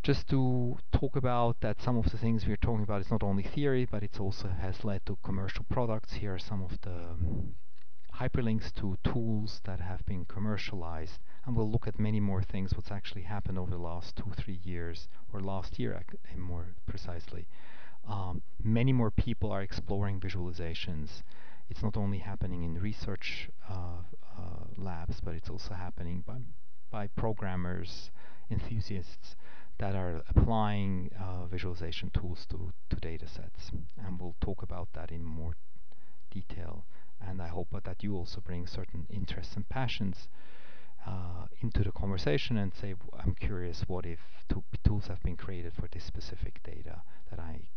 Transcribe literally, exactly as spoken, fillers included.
just to talk about that some of the things we're talking about is not only theory, but it also has led to commercial products. Here are some of the um, hyperlinks to tools that have been commercialized, and we'll look at many more things, what's actually happened over the last two, three years, or last year ac- more precisely. Um, many more people are exploring visualizations. It's not only happening in research uh, uh, labs, but it's also happening by, by programmers, enthusiasts that are applying uh, visualization tools to, to data sets. And we'll talk about that in more detail. And I hope that you also bring certain interests and passions uh, into the conversation and say, I'm curious, what if to- tools have been created for this specific data that I